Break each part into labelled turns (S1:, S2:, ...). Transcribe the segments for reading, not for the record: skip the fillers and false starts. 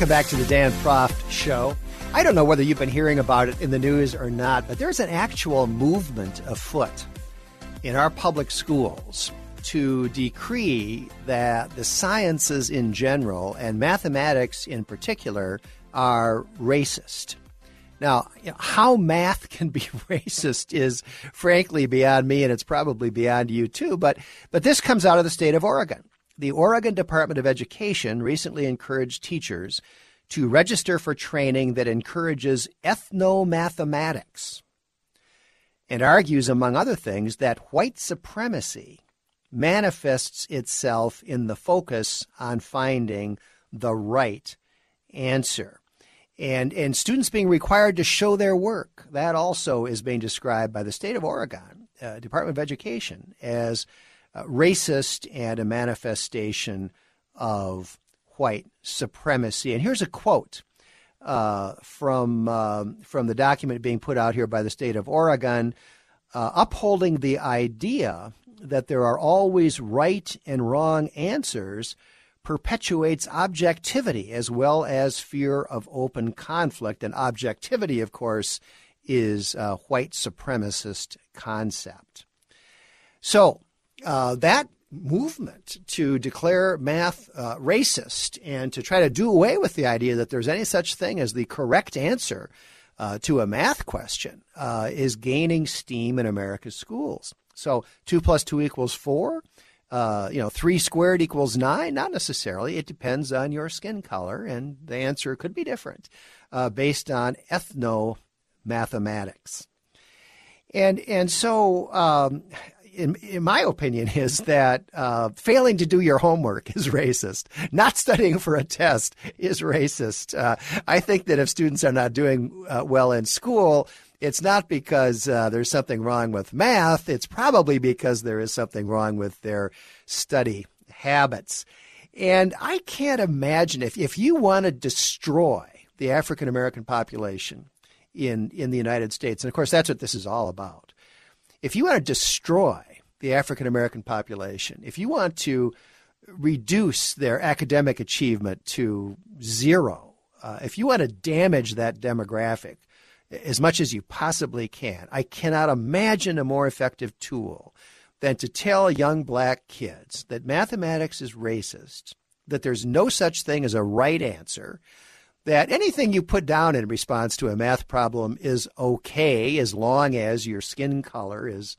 S1: Welcome back to the Dan Proft Show. I don't know whether you've been hearing about it in the news or not, but there's an actual movement afoot in our public schools to decree that the sciences in general and mathematics in particular are racist. Now, how math can be racist is frankly beyond me, and it's probably beyond you too, but this comes out of the state of Oregon. The Oregon Department of Education recently encouraged teachers to register for training that encourages ethnomathematics and argues, among other things, that white supremacy manifests itself in the focus on finding the right answer. And students being required to show their work. That also is being described by the state of Oregon, Department of Education, as racist and a manifestation of white supremacy. And here's a quote from the document being put out here by the state of Oregon, upholding the idea that there are always right and wrong answers perpetuates objectivity as well as fear of open conflict. And objectivity, of course, is a white supremacist concept. So that movement to declare math racist and to try to do away with the idea that there's any such thing as the correct answer to a math question is gaining steam in America's schools. So 2 + 2 = 4. 3 squared = 9? Not necessarily. It depends on your skin color, and the answer could be different based on ethnomathematics. And so in my opinion is that failing to do your homework is racist. Not studying for a test is racist. I think that if students are not doing well in school, it's not because there's something wrong with math. It's probably because there is something wrong with their study habits. And I can't imagine if you want to destroy the African American population in the United States, and of course that's what this is all about. If you want to destroy the African American population, if you want to reduce their academic achievement to zero, if you want to damage that demographic as much as you possibly can, I cannot imagine a more effective tool than to tell young black kids that mathematics is racist, that there's no such thing as a right answer, that anything you put down in response to a math problem is okay as long as your skin color is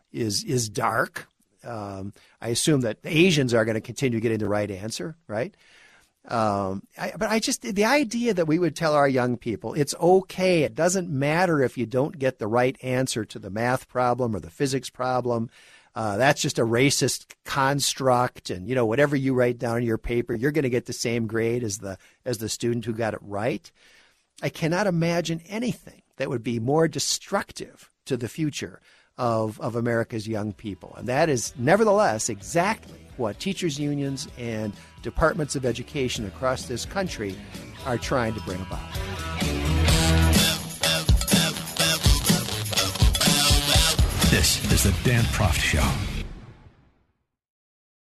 S1: dark. I assume that Asians are going to continue getting the right answer, right? But the idea that we would tell our young people, it's okay, it doesn't matter if you don't get the right answer to the math problem or the physics problem. That's just a racist construct, and whatever you write down in your paper, you're going to get the same grade as the student who got it right. I cannot imagine anything that would be more destructive to the future of America's young people. And that is nevertheless exactly what teachers' unions and departments of education across this country are trying to bring about.
S2: This is the Dan Proft Show.